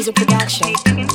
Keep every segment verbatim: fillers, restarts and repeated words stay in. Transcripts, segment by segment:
Peasy Production.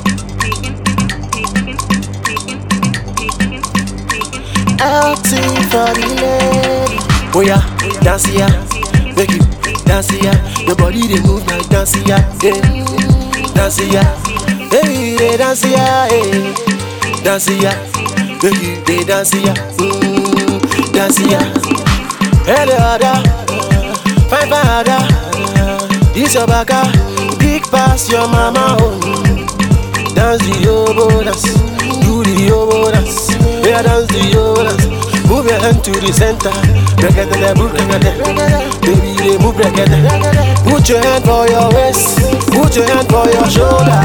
L T for the lady. Oh yeah, dance ya, make you dance ya. Your body they move like dance ya, yeah. Dance ya, hey they dance ya, hey. Dance ya, make you they dance ya, mm, dance ya. Hey the other, fine fine other. This your baka, big pass your mama own. Dance the obo dance, do the obo dance. Yeah, dance the obo dance. Move your hand to the center. Break it there, move it there. Baby, they move break it there. Put your hand for your waist. Put your hand for your shoulder.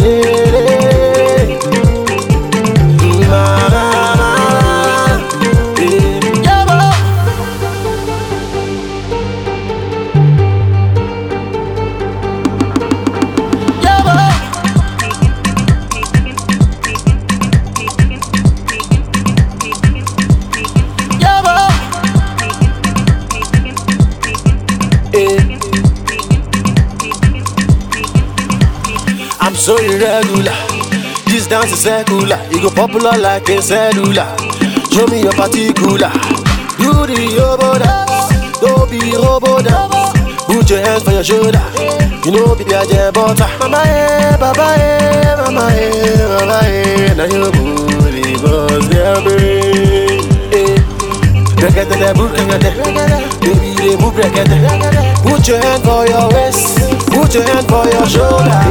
I'm so irregular. This dance is secular. You go popular like a cellular. Show me your particular. Do the obo dance. Don't be robo dance. Put your hands for your shoulder. You know be the jam butter. Mama eh, baba eh, mama eh, mama eh. Now you booty buzz their brain. Break it there, break it there. Baby they move break it there. Put your hand for your waist. Put your hand for your shoulder.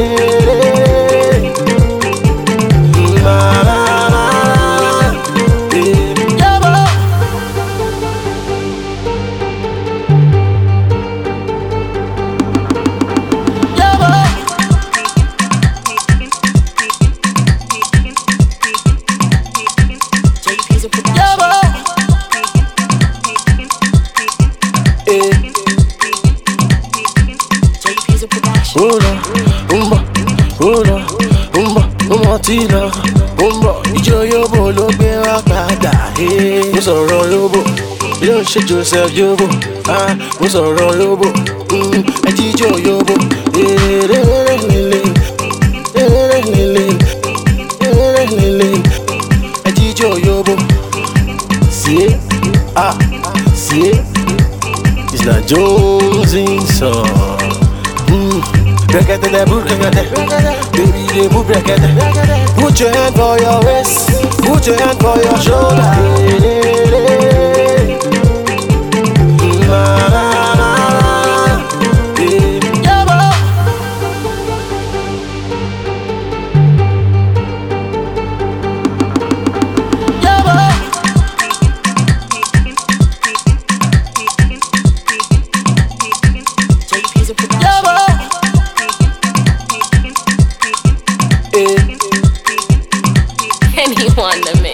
Umba, umba, umba, umba, umba tila, umba. Ijo yobo lo gbe wa padà. Mo sọ̀rọ̀ lobo, you don't shake yourself yobo. Ah, mo sọ̀rọ̀ lobo, ẹ jíjó yobo. Ẹ jíjó yobo. See, ah, see, it's not Jonesing song. Break it there, break it there. Baby, they move break it there. Put your hand for your waist. Put your hand for your shoulder. Anyone to